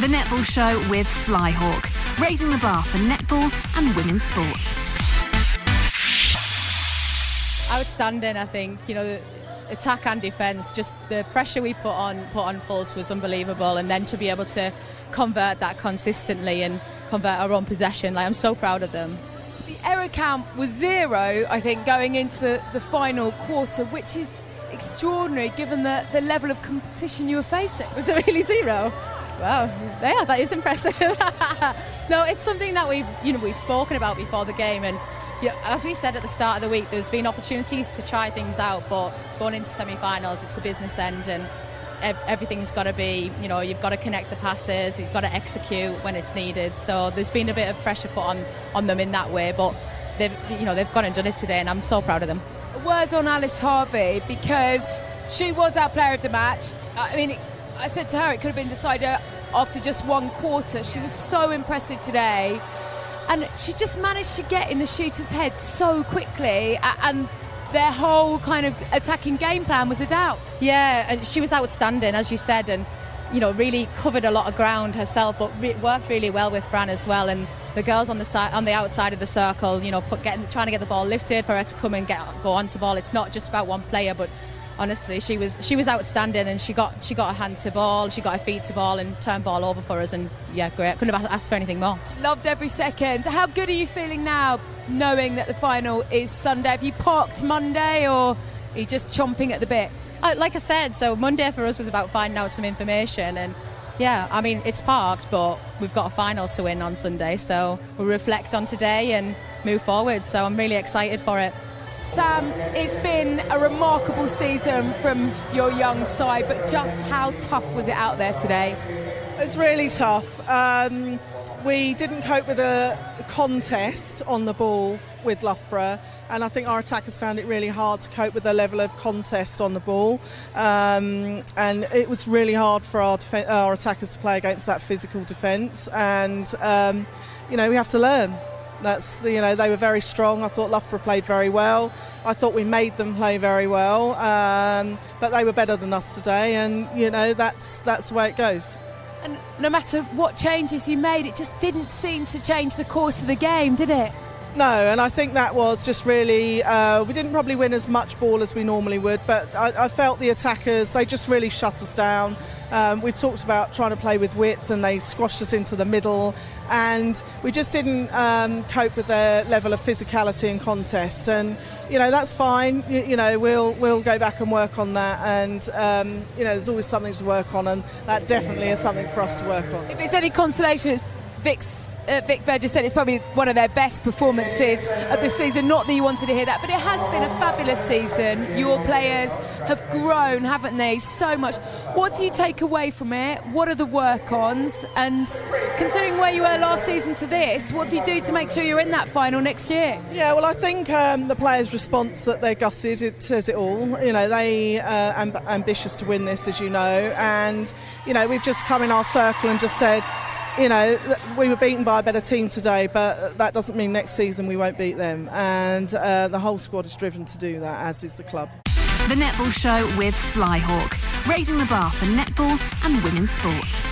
The Netball Show with Flyhawk, raising the bar for netball and women's sport. Outstanding, I think. You know, attack and defence, just the pressure we put on Pulse was unbelievable, and then to be able to convert that consistently and convert our own possession, I'm so proud of them. The error count was 0, I think, going into the final quarter, which is extraordinary given the level of competition you were facing. Was it really 0? Wow, yeah, that is impressive. No, it's something that we've spoken about before the game, and as we said at the start of the week, there's been opportunities to try things out, but going into semi-finals, it's the business end, and everything's got to be, you've got to connect the passes, you've got to execute when it's needed. So there's been a bit of pressure put on them in that way, but they've gone and done it today, and I'm so proud of them. A word on Alice Harvey, because she was our player of the match. I mean, I said to her it could have been decided after just one quarter. She was so impressive today. And she just managed to get in the shooter's head so quickly, and their whole kind of attacking game plan was a doubt. Yeah, and she was outstanding, as you said, and really covered a lot of ground herself, but worked really well with Fran as well. And the girls on the outside of the circle, trying to get the ball lifted for her to come and go onto ball. It's not just about one player, but honestly, she was outstanding, and she got her hand to ball, she got her feet to ball, and turned ball over for us. And yeah, great. Couldn't have asked for anything more. Loved every second. How good are you feeling now, knowing that the final is Sunday? Have you parked Monday, or are you just chomping at the bit? Like I said, so Monday for us was about finding out some information, and yeah, I mean, it's parked, but we've got a final to win on Sunday, so we'll reflect on today and move forward. So I'm really excited for it. Sam, it's been a remarkable season from your young side, but just how tough was it out there today? It's really tough. We didn't cope with a contest on the ball with Loughborough, and I think our attackers found it really hard to cope with the level of contest on the ball. And it was really hard for our attackers to play against that physical defence, and we have to learn. They were very strong. I thought Loughborough played very well. I thought we made them play very well, but they were better than us today, and that's the way it goes. And no matter what changes you made, it just didn't seem to change the course of the game, did it? No, and I think that was just really, we didn't probably win as much ball as we normally would, but I felt the attackers, they just really shut us down. We talked about trying to play with width, and they squashed us into the middle, and we just didn't cope with their level of physicality and contest. And that's fine. We'll go back and work on that, and there's always something to work on, and that definitely is something for us to work on. If it's any consolation, Vic Burgess said it's probably one of their best performances of the season. Not that you wanted to hear that, but it has been a fabulous season. Your players have grown, haven't they, so much. What do you take away from it? What are the work-ons? And considering where you were last season to this, what do you do to make sure you're in that final next year? Yeah, well, I think the players' response that they're gutted, it says it all. They are ambitious to win this, as you know, and we've just come in our circle and just said, we were beaten by a better team today, but that doesn't mean next season we won't beat them. And the whole squad is driven to do that, as is the club. The Netball Show with Flyhawk, raising the bar for netball and women's sport.